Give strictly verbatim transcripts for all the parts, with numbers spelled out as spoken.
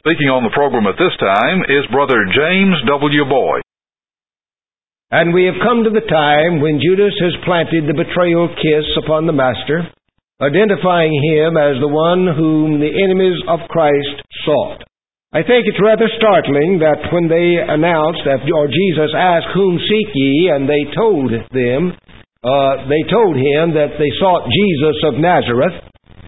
Speaking on the program at this time is Brother James W. Boyd. And we have come to the time when Judas has planted the betrayal kiss upon the Master, identifying him as the one whom the enemies of Christ sought. I think it's rather startling that when they announced, or Jesus asked, "Whom seek ye?" and they told them, uh, they told him that they sought Jesus of Nazareth,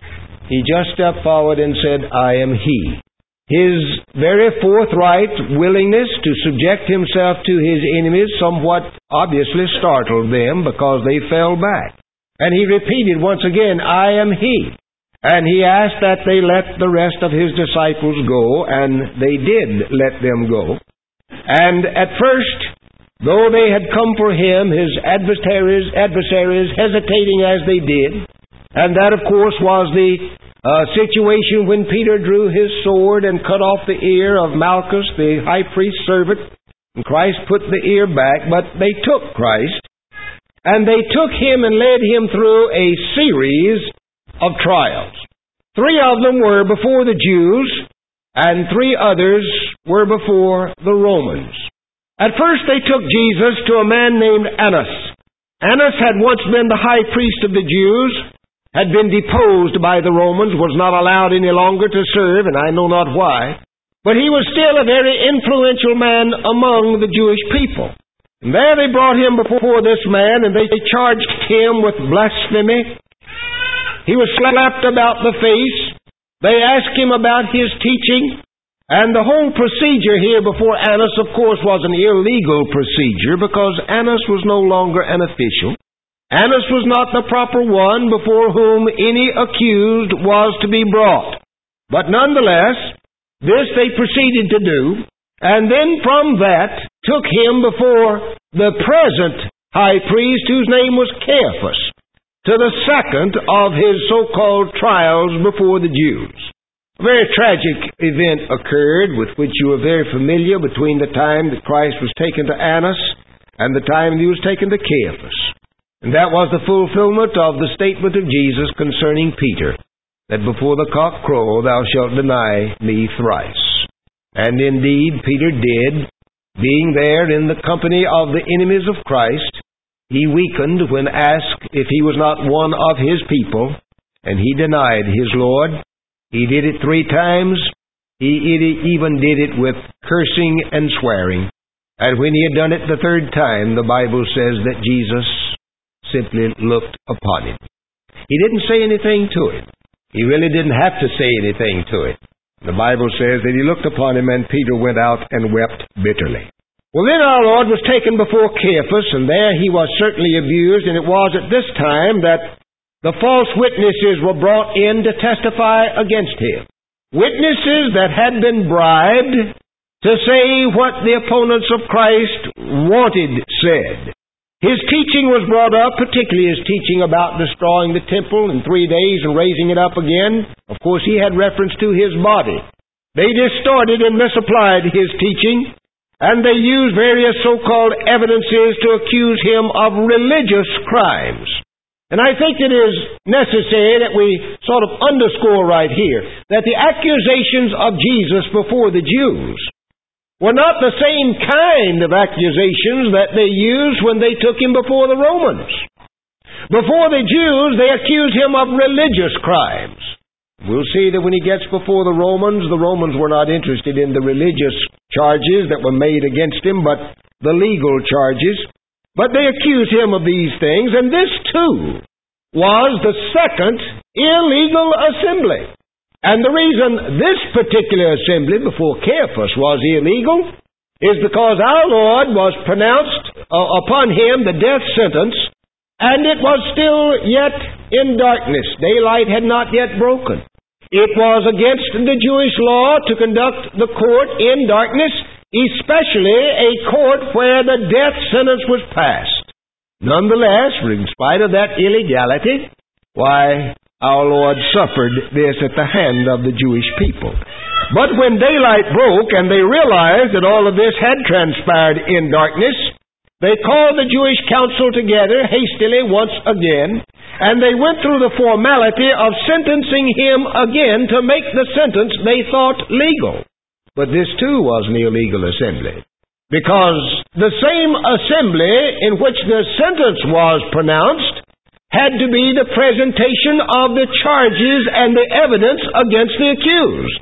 he just stepped forward and said, "I am he." His very forthright willingness to subject himself to his enemies somewhat obviously startled them because they fell back. And he repeated once again, "I am he." And he asked that they let the rest of his disciples go, and they did let them go. And at first, though they had come for him, his adversaries, adversaries hesitating as they did, and that of course was the uh, situation when Peter drew his sword and cut off the ear of Malchus, the high priest's servant, and Christ put the ear back, but they took Christ, and they took him and led him through a series of trials. Three of them were before the Jews, and three others were before the Romans. At first they took Jesus to a man named Annas. Annas had once been the high priest of the Jews, had been deposed by the Romans, was not allowed any longer to serve, and I know not why. But he was still a very influential man among the Jewish people. And there they brought him before this man, and they charged him with blasphemy. He was slapped about the face. They asked him about his teaching. And the whole procedure here before Annas, of course, was an illegal procedure because Annas was no longer an official. Annas was not the proper one before whom any accused was to be brought. But nonetheless, this they proceeded to do, and then from that took him before the present high priest, whose name was Caiaphas, to the second of his so-called trials before the Jews. A very tragic event occurred with which you are very familiar between the time that Christ was taken to Annas and the time he was taken to Caiaphas. And that was the fulfillment of the statement of Jesus concerning Peter, that before the cock crow thou shalt deny me thrice. And indeed Peter did, being there in the company of the enemies of Christ. He weakened when asked if he was not one of his people, and he denied his Lord. He did it three times. He even did it with cursing and swearing. And when he had done it the third time, the Bible says that Jesus simply looked upon him. He didn't say anything to him. He really didn't have to say anything to it. The Bible says that he looked upon him, and Peter went out and wept bitterly. Well, then our Lord was taken before Caiaphas, and there he was certainly abused, and it was at this time that the false witnesses were brought in to testify against him. Witnesses that had been bribed to say what the opponents of Christ wanted said. His teaching was brought up, particularly his teaching about destroying the temple in three days and raising it up again. Of course, he had reference to his body. They distorted and misapplied his teaching, and they used various so-called evidences to accuse him of religious crimes. And I think it is necessary that we sort of underscore right here that the accusations of Jesus before the Jews were not the same kind of accusations that they used when they took him before the Romans. Before the Jews, they accused him of religious crimes. We'll see that when he gets before the Romans, the Romans were not interested in the religious charges that were made against him, but the legal charges. But they accused him of these things, and this too was the second illegal assembly. And the reason this particular assembly before Caiaphas was illegal is because our Lord was pronounced uh, upon him the death sentence, and it was still yet in darkness. Daylight had not yet broken. It was against the Jewish law to conduct the court in darkness, especially a court where the death sentence was passed. Nonetheless, in spite of that illegality, why, our Lord suffered this at the hand of the Jewish people. But when daylight broke and they realized that all of this had transpired in darkness, they called the Jewish council together hastily once again, and they went through the formality of sentencing him again to make the sentence they thought legal. But this too was an illegal assembly, because the same assembly in which the sentence was pronounced had to be the presentation of the charges and the evidence against the accused.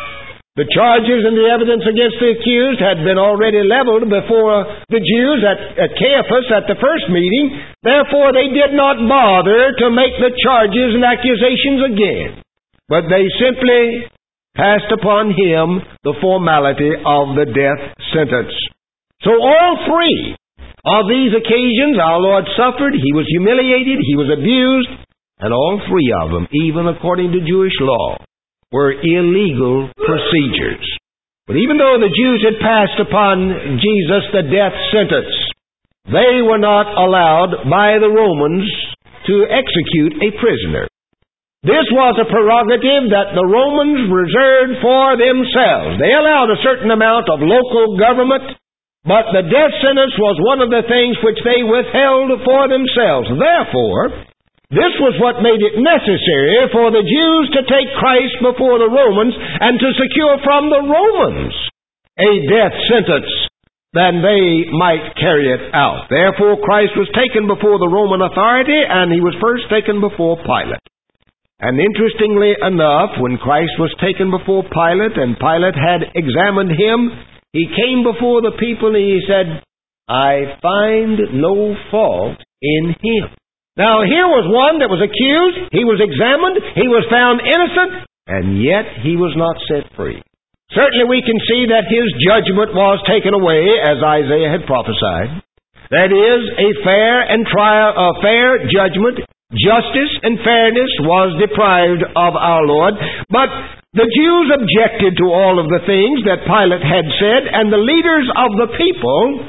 The charges and the evidence against the accused had been already leveled before the Jews at, at Caiaphas at the first meeting. Therefore, they did not bother to make the charges and accusations again, but they simply passed upon him the formality of the death sentence. So all three of these occasions our Lord suffered, He was humiliated, He was abused, and all three of them, even according to Jewish law, were illegal procedures. But even though the Jews had passed upon Jesus the death sentence, they were not allowed by the Romans to execute a prisoner. This was a prerogative that the Romans reserved for themselves. They allowed a certain amount of local government, but the death sentence was one of the things which they withheld for themselves. Therefore, this was what made it necessary for the Jews to take Christ before the Romans and to secure from the Romans a death sentence, then they might carry it out. Therefore, Christ was taken before the Roman authority, and He was first taken before Pilate. And interestingly enough, when Christ was taken before Pilate, and Pilate had examined Him, He came before the people and He said, "I find no fault in Him." Now, here was one that was accused, he was examined, he was found innocent, and yet he was not set free. Certainly we can see that his judgment was taken away, as Isaiah had prophesied. That is, a fair and trial, a fair judgment, justice and fairness was deprived of our Lord. But the Jews objected to all of the things that Pilate had said, and the leaders of the people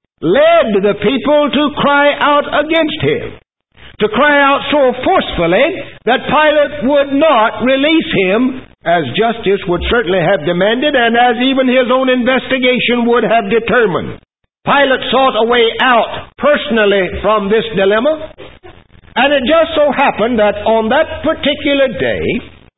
led the people to cry out against him, to cry out so forcefully that Pilate would not release him, as justice would certainly have demanded, and as even his own investigation would have determined. Pilate sought a way out personally from this dilemma, and it just so happened that on that particular day,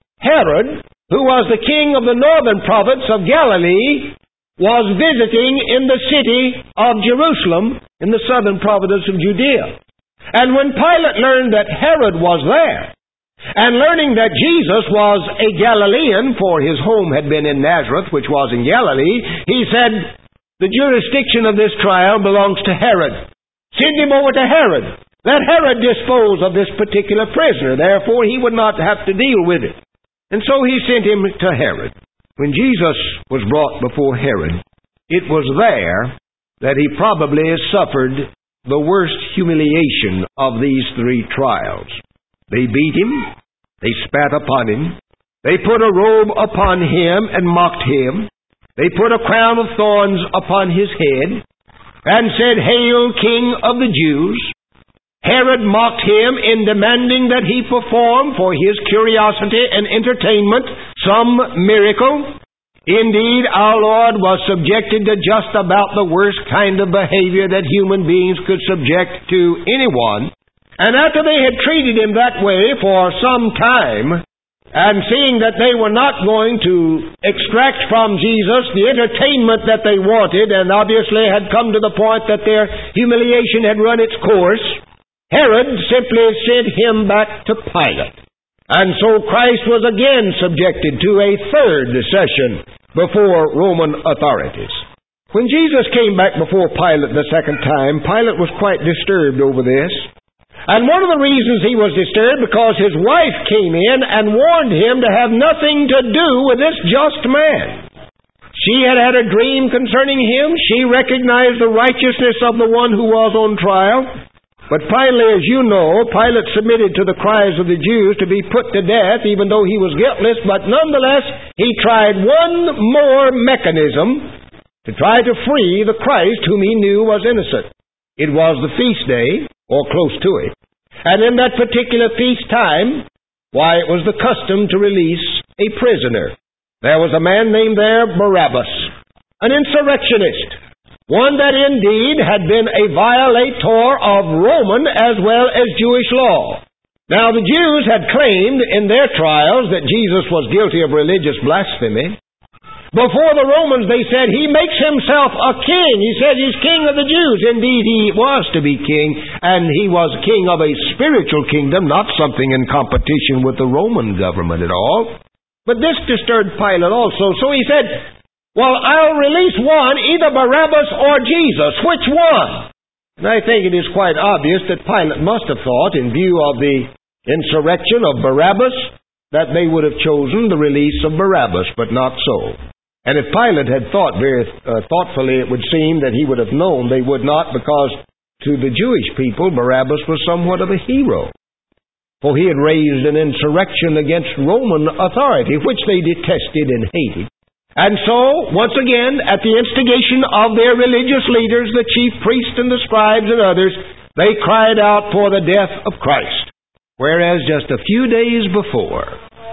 Herod, who was the king of the northern province of Galilee, was visiting in the city of Jerusalem in the southern province of Judea. And when Pilate learned that Herod was there, and learning that Jesus was a Galilean, for his home had been in Nazareth, which was in Galilee, he said, "The jurisdiction of this trial belongs to Herod. Send him over to Herod. Let Herod dispose of this particular prisoner. Therefore, he would not have to deal with it." And so he sent him to Herod. When Jesus was brought before Herod, it was there that he probably suffered the worst humiliation of these three trials. They beat him, they spat upon him, they put a robe upon him and mocked him, they put a crown of thorns upon his head, and said, "Hail, King of the Jews." Herod mocked him in demanding that he perform for his curiosity and entertainment some miracle. Indeed, our Lord was subjected to just about the worst kind of behavior that human beings could subject to anyone. And after they had treated him that way for some time, and seeing that they were not going to extract from Jesus the entertainment that they wanted, and obviously had come to the point that their humiliation had run its course, Herod simply sent him back to Pilate. And so Christ was again subjected to a third session before Roman authorities. When Jesus came back before Pilate the second time, Pilate was quite disturbed over this. And one of the reasons he was disturbed, because his wife came in and warned him to have nothing to do with this just man. She had had a dream concerning him. She recognized the righteousness of the one who was on trial. But finally, as you know, Pilate submitted to the cries of the Jews to be put to death, even though he was guiltless. But nonetheless, he tried one more mechanism to try to free the Christ whom he knew was innocent. It was the feast day, or close to it. And in that particular feast time, why, it was the custom to release a prisoner. There was a man named there Barabbas, an insurrectionist. One that indeed had been a violator of Roman as well as Jewish law. Now the Jews had claimed in their trials that Jesus was guilty of religious blasphemy. Before the Romans, they said, he makes himself a king. He said he's king of the Jews. Indeed, he was to be king, and he was king of a spiritual kingdom, not something in competition with the Roman government at all. But this disturbed Pilate also. So he said, well, I'll release one, either Barabbas or Jesus. Which one? And I think it is quite obvious that Pilate must have thought, in view of the insurrection of Barabbas, that they would have chosen the release of Barabbas, but not so. And if Pilate had thought very uh, thoughtfully, it would seem that he would have known they would not, because to the Jewish people, Barabbas was somewhat of a hero. For he had raised an insurrection against Roman authority, which they detested and hated. And so, once again, at the instigation of their religious leaders, the chief priests and the scribes and others, they cried out for the death of Christ. Whereas just a few days before,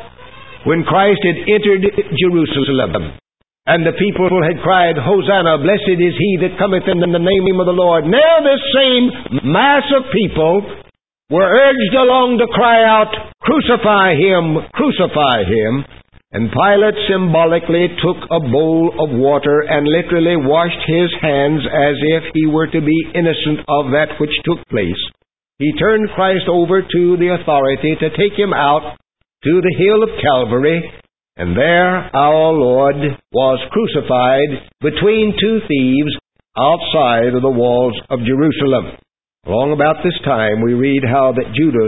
when Christ had entered Jerusalem, and the people had cried, Hosanna, blessed is he that cometh in the name of the Lord. Now this same mass of people were urged along to cry out, Crucify him, crucify him. And Pilate symbolically took a bowl of water and literally washed his hands as if he were to be innocent of that which took place. He turned Christ over to the authority to take him out to the hill of Calvary, and there our Lord was crucified between two thieves outside of the walls of Jerusalem. Along about this time, we read how that Judas,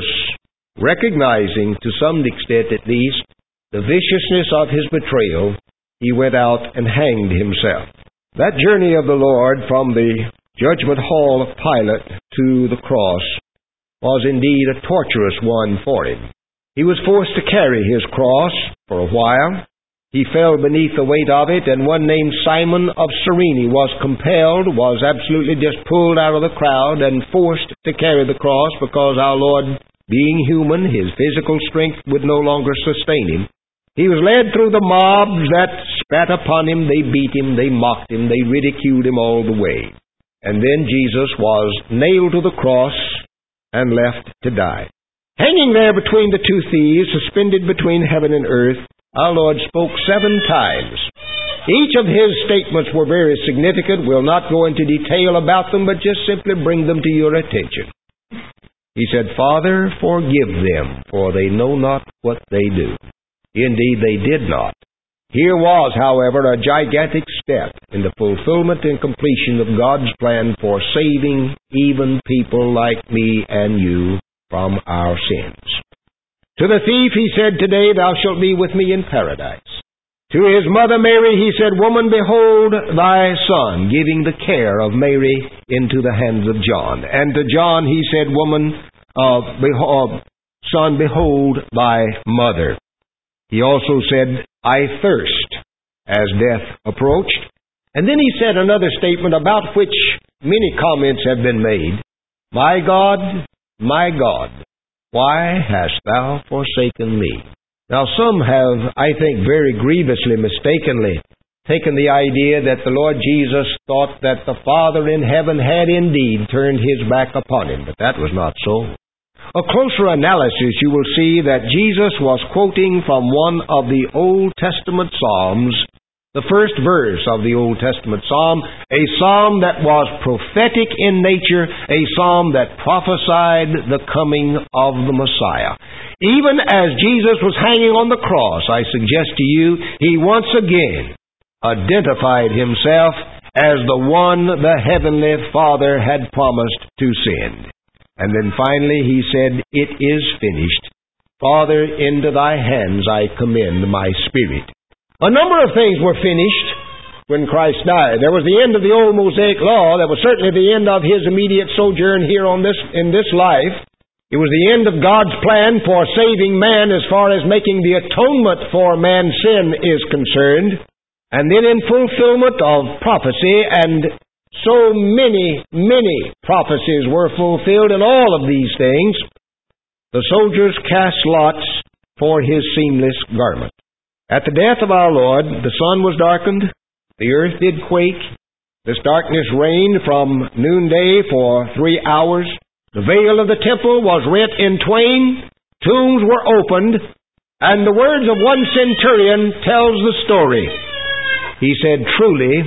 recognizing to some extent at least the viciousness of his betrayal, he went out and hanged himself. That journey of the Lord from the judgment hall of Pilate to the cross was indeed a torturous one for him. He was forced to carry his cross for a while. He fell beneath the weight of it, and one named Simon of Cyrene was compelled, was absolutely just pulled out of the crowd and forced to carry the cross because our Lord, being human, his physical strength would no longer sustain him. He was led through the mobs that spat upon him. They beat him, they mocked him, they ridiculed him all the way. And then Jesus was nailed to the cross and left to die. Hanging there between the two thieves, suspended between heaven and earth, our Lord spoke seven times. Each of his statements were very significant. We'll not go into detail about them, but just simply bring them to your attention. He said, Father, forgive them, for they know not what they do. Indeed, they did not. Here was, however, a gigantic step in the fulfillment and completion of God's plan for saving even people like me and you from our sins. To the thief he said, Today thou shalt be with me in paradise. To his mother Mary he said, Woman, behold thy son, giving the care of Mary into the hands of John. And to John he said, Woman, uh, behold, son, behold thy mother. He also said, I thirst, as death approached. And then he said another statement about which many comments have been made. My God, my God, why hast thou forsaken me? Now some have, I think, very grievously, mistakenly taken the idea that the Lord Jesus thought that the Father in heaven had indeed turned his back upon him, but that was not so. A closer analysis, you will see that Jesus was quoting from one of the Old Testament Psalms, the first verse of the Old Testament Psalm, a psalm that was prophetic in nature, a psalm that prophesied the coming of the Messiah. Even as Jesus was hanging on the cross, I suggest to you, he once again identified himself as the one the Heavenly Father had promised to send. And then finally he said, It is finished. Father, into thy hands I commend my spirit. A number of things were finished when Christ died. There was the end of the old Mosaic law. There was certainly the end of his immediate sojourn here on this in this life. It was the end of God's plan for saving man as far as making the atonement for man's sin is concerned. And then in fulfillment of prophecy, and so many, many prophecies were fulfilled in all of these things, the soldiers cast lots for his seamless garment. At the death of our Lord, the sun was darkened, the earth did quake, this darkness reigned from noonday for three hours, the veil of the temple was rent in twain, tombs were opened, and the words of one centurion tells the story. he said, "Truly,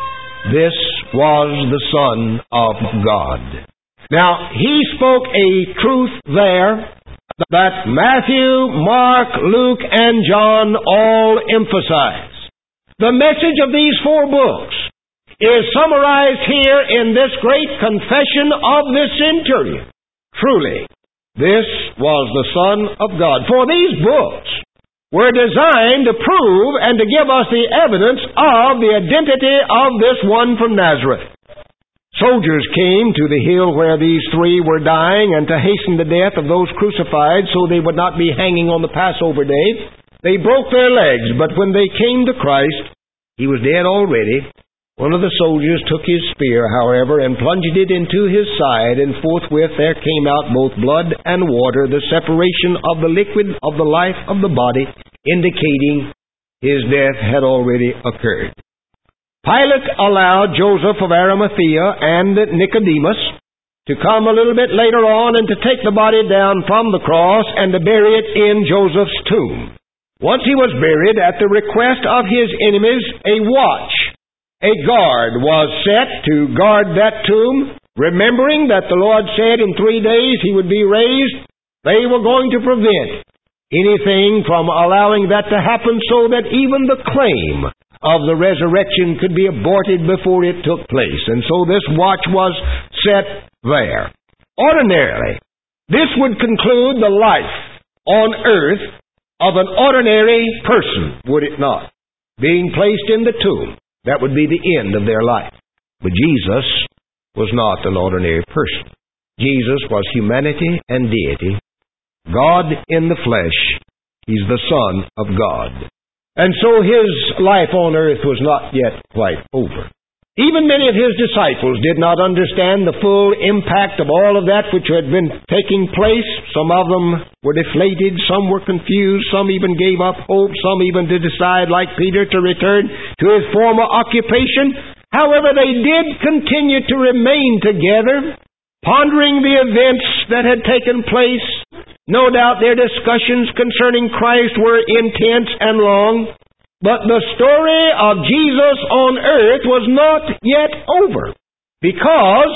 this was the Son of God." Now, he spoke a truth there that Matthew, Mark, Luke, and John all emphasize. The message of these four books is summarized here in this great confession of this centurion. Truly, this was the Son of God. For these books were designed to prove and to give us the evidence of the identity of this one from Nazareth. Soldiers came to the hill where these three were dying, and to hasten the death of those crucified so they would not be hanging on the Passover day, they broke their legs. But when they came to Christ, he was dead already. One of the soldiers took his spear, however, and plunged it into his side, and forthwith there came out both blood and water, the separation of the liquid of the life of the body, indicating his death had already occurred. Pilate allowed Joseph of Arimathea and Nicodemus to come a little bit later on and to take the body down from the cross and to bury it in Joseph's tomb. Once he was buried, at the request of his enemies, a watch, a guard was set to guard that tomb, remembering that the Lord said in three days he would be raised. They were going to prevent anything from allowing that to happen, so that even the claim of the resurrection could be aborted before it took place. And so this watch was set there. Ordinarily, this would conclude the life on earth of an ordinary person, would it not? Being placed in the tomb, that would be the end of their life. But Jesus was not an ordinary person. Jesus was humanity and deity, God in the flesh. He's the Son of God. And so his life on earth was not yet quite over. Even many of his disciples did not understand the full impact of all of that which had been taking place. Some of them were deflated, some were confused, some even gave up hope, some even did decide, like Peter, to return to his former occupation. However, they did continue to remain together, pondering the events that had taken place. No doubt their discussions concerning Christ were intense and long. But the story of Jesus on earth was not yet over, because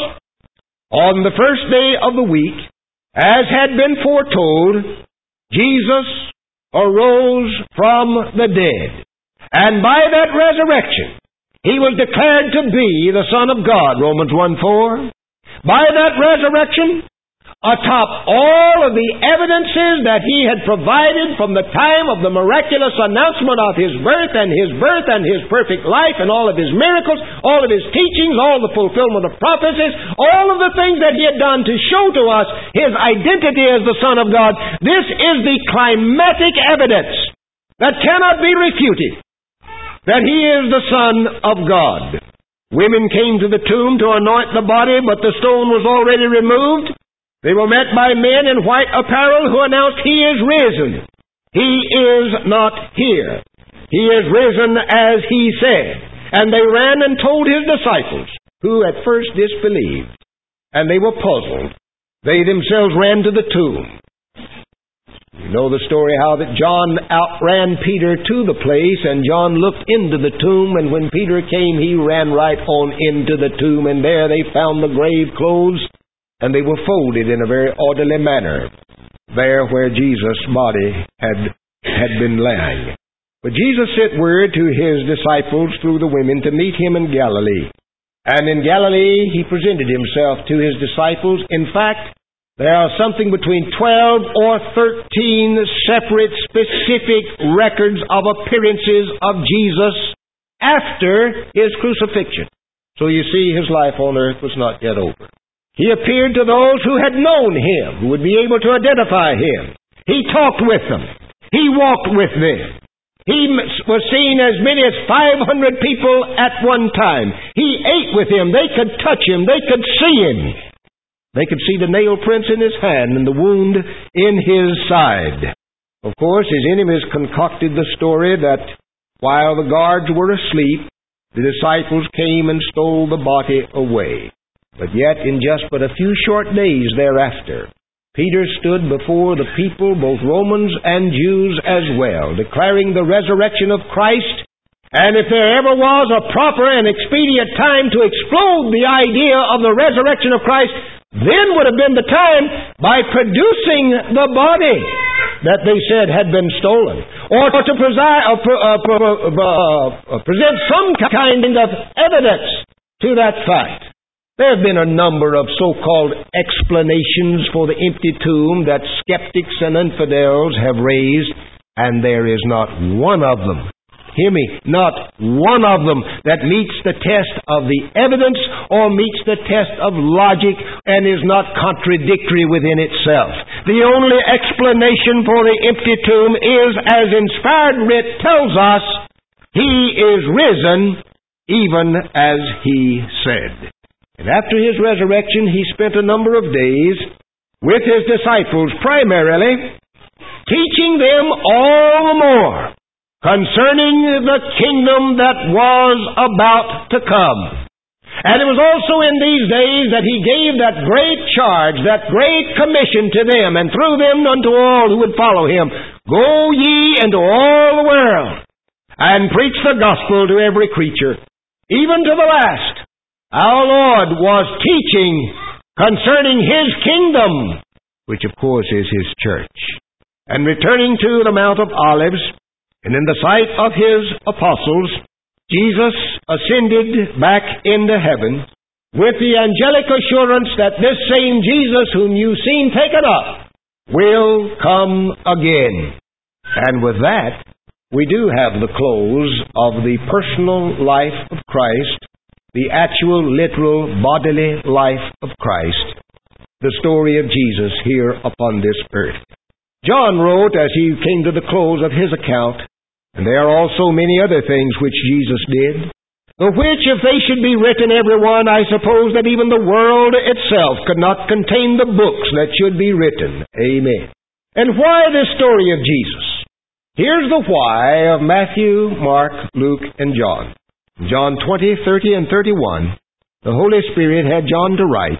on the first day of the week, as had been foretold, Jesus arose from the dead. And by that resurrection, he was declared to be the Son of God, Romans one four. By that resurrection, atop all of the evidences that he had provided from the time of the miraculous announcement of his birth and his birth and his perfect life and all of his miracles, all of his teachings, all the fulfillment of prophecies, all of the things that he had done to show to us his identity as the Son of God, this is the climatic evidence that cannot be refuted, that he is the Son of God. Women came to the tomb to anoint the body, but the stone was already removed. They were met by men in white apparel who announced, "He is risen. He is not here. He is risen as he said." And they ran and told his disciples, who at first disbelieved. And they were puzzled. They themselves ran to the tomb. You know the story how that John outran Peter to the place, and John looked into the tomb, and when Peter came, he ran right on into the tomb, and there they found the grave clothes, and they were folded in a very orderly manner, there where Jesus' body had, had been lying. But Jesus sent word to his disciples through the women to meet him in Galilee. And in Galilee he presented himself to his disciples. In fact, there are something between twelve or thirteen separate specific records of appearances of Jesus after his crucifixion. So you see, his life on earth was not yet over. He appeared to those who had known him, who would be able to identify him. He talked with them. He walked with them. He was seen as many as five hundred people at one time. He ate with them. They could touch him. They could see him. They could see the nail prints in his hand and the wound in his side. Of course, his enemies concocted the story that while the guards were asleep, the disciples came and stole the body away. But yet, in just but a few short days thereafter, Peter stood before the people, both Romans and Jews as well, declaring the resurrection of Christ And if there ever was a proper and expedient time to explode the idea of the resurrection of Christ, then would have been the time by producing the body that they said had been stolen, or to preside, uh, pre- uh, pre- uh, present some kind of evidence to that fact. There have been a number of so-called explanations for the empty tomb that skeptics and infidels have raised, and there is not one of them, hear me, not one of them that meets the test of the evidence or meets the test of logic and is not contradictory within itself. The only explanation for the empty tomb is, as inspired writ tells us, He is risen even as He said. And after His resurrection, He spent a number of days with His disciples, primarily teaching them all the more concerning the kingdom that was about to come. And it was also in these days that He gave that great charge, that great commission to them, and through them unto all who would follow Him. Go ye into all the world, and preach the gospel to every creature, even to the last. Our Lord was teaching concerning His kingdom, which of course is His church. And returning to the Mount of Olives, and in the sight of His apostles, Jesus ascended back into heaven with the angelic assurance that this same Jesus whom you've seen taken up will come again. And with that, we do have the close of the personal life of Christ, the actual, literal, bodily life of Christ, the story of Jesus here upon this earth. John wrote, as he came to the close of his account, and there are also many other things which Jesus did, the which, if they should be written every one, I suppose that even the world itself could not contain the books that should be written. Amen. And why this story of Jesus? Here's the why of Matthew, Mark, Luke, and John. John twenty, thirty, and thirty-one, the Holy Spirit had John to write,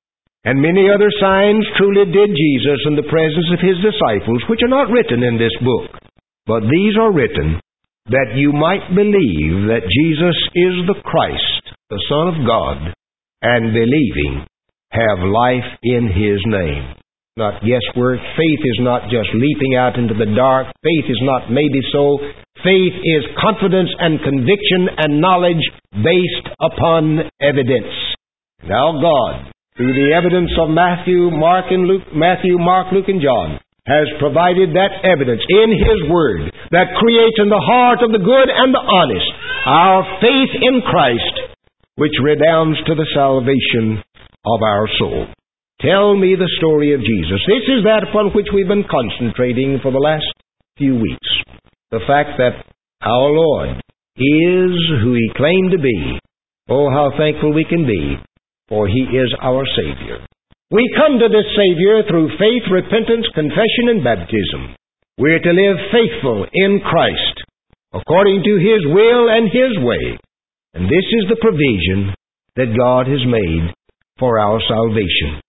and many other signs truly did Jesus in the presence of His disciples, which are not written in this book. But these are written that you might believe that Jesus is the Christ, the Son of God, and believing have life in His name. Not guesswork. Faith is not just leaping out into the dark. Faith is not maybe so. Faith is confidence and conviction and knowledge based upon evidence. Now God, through the evidence of Matthew, Mark, and Luke, Matthew, Mark, Luke, and John, has provided that evidence in His Word that creates in the heart of the good and the honest our faith in Christ, which redounds to the salvation of our soul. Tell me the story of Jesus. This is that upon which we've been concentrating for the last few weeks. The fact that our Lord is who He claimed to be. Oh, how thankful we can be, for He is our Savior. We come to this Savior through faith, repentance, confession, and baptism. We're to live faithful in Christ, according to His will and His way. And this is the provision that God has made for our salvation.